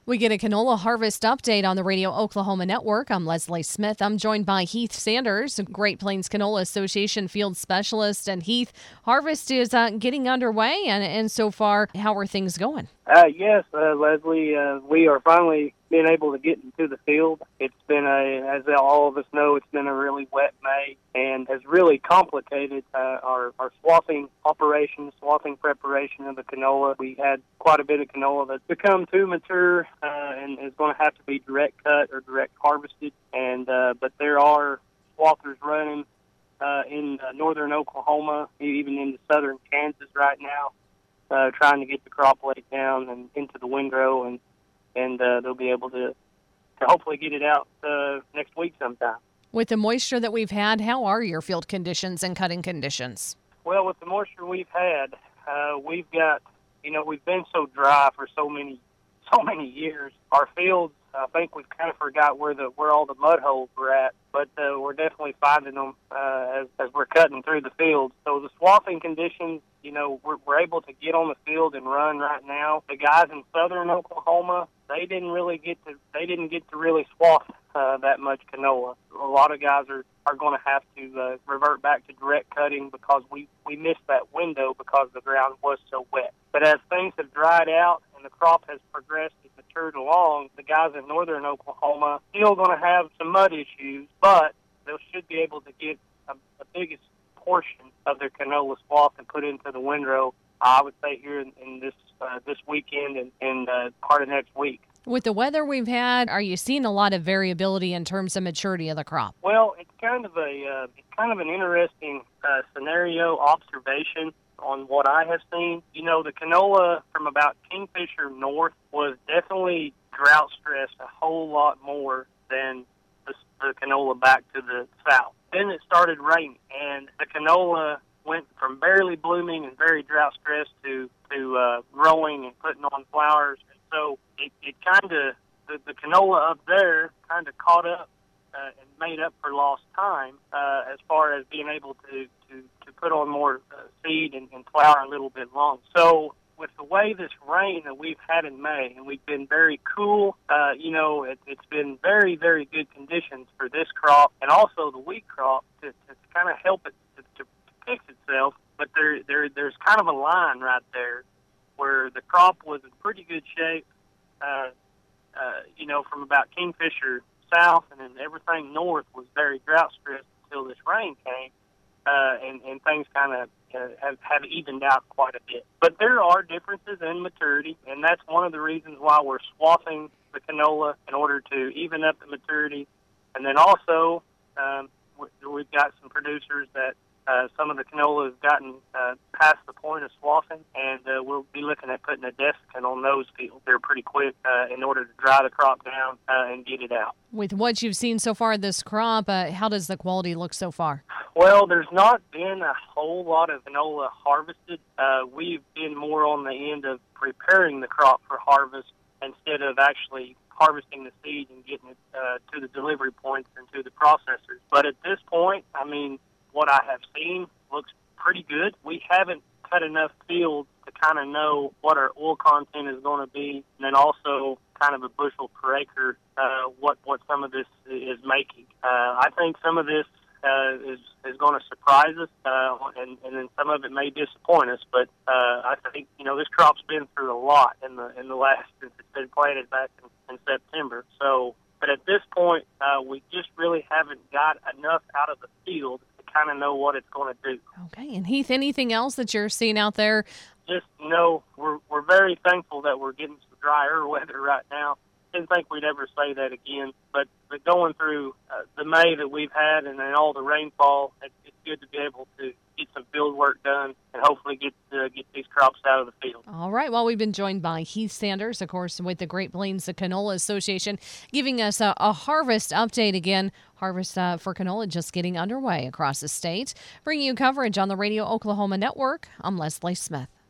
We get a canola harvest update on the Radio Oklahoma Network. I'm Leslie Smith. I'm joined by Heath Sanders, Great Plains Canola Association field specialist. And Heath, harvest is getting underway, and so far, how are things going? Yes, Leslie, we are finally being able to get into the field. It's been as all of us know, it's been a really wet May and has really complicated our swathing operations, swathing preparation of the canola. We had quite a bit of canola that's become too mature and is going to have to be direct cut or direct harvested. And but there are swathers running in northern Oklahoma, even into southern Kansas right now. Trying to get the crop laid down and into the windrow, and they'll be able to hopefully get it out next week sometime. With the moisture that we've had, how are your field conditions and cutting conditions? Well, with the moisture we've had, we've got, we've been so dry for so many years. Our fields, I think we've kind of forgot where all the mud holes were at, but we're definitely finding them as we're cutting through the field. So the swathing conditions, we're able to get on the field and run right now. The guys in southern Oklahoma, they didn't get to really swath that much canola. A lot of guys are going to have to revert back to direct cutting because we missed that window because the ground was so wet. But as things have dried out and the crop has progressed and matured along, the guys in northern Oklahoma still going to have some mud issues, but they should be able to get the biggest portion of their canola swath and put into the windrow, I would say, here in this weekend and part of next week. With the weather we've had, are you seeing a lot of variability in terms of maturity of the crop? Well, it's kind of an interesting scenario observation on what I have seen. The canola from about Kingfisher north was definitely drought stressed a whole lot more than the canola back to the south. Then it started raining, and the canola went from barely blooming and very drought stressed to growing and putting on flowers. And so it kind of, the canola up there kind of caught up and made up for lost time as far as being able to put on more seed and flower a little bit long. So with the way this rain that we've had in May, and we've been very cool, it's been very, very good conditions for this crop and also the wheat crop to kind of help it to fix itself. But there's kind of a line right there where the crop was in pretty good shape, from about Kingfisher south, and then everything north was very drought stressed until this rain came, and things kind of have evened out quite a bit. But there are differences in maturity, and that's one of the reasons why we're swathing the canola in order to even up the maturity. And then also, we've got some producers that some of the canola has gotten past the point of swathing, and we'll be looking at putting a desiccant on those fields. They're pretty quick in order to dry the crop down and get it out. With what you've seen so far this crop, how does the quality look so far? Well, there's not been a whole lot of canola harvested. We've been more on the end of preparing the crop for harvest instead of actually harvesting the seed and getting it to the delivery points and to the processors. But at this point, what I have seen looks pretty good. We haven't cut enough fields to kind of know what our oil content is going to be, and then also kind of a bushel per acre, what some of this is making. I think some of this is going to surprise us, and then some of it may disappoint us. But I think this crop's been through a lot in the last since it's been planted back in September. So, but at this point, we just really haven't got enough out of the field to kind of know what it's going to do. Okay, and Heath, anything else that you're seeing out there? Just we're very thankful that we're getting some drier weather right now. Didn't think we'd ever say that again, but going through the May that we've had and then all the rainfall, it's good to be able to get some field work done and hopefully get these crops out of the field. All right. Well, we've been joined by Heath Sanders, of course, with the Great Plains Canola Association, giving us a harvest update again. Harvest for canola just getting underway across the state. Bringing you coverage on the Radio Oklahoma Network, I'm Leslie Smith.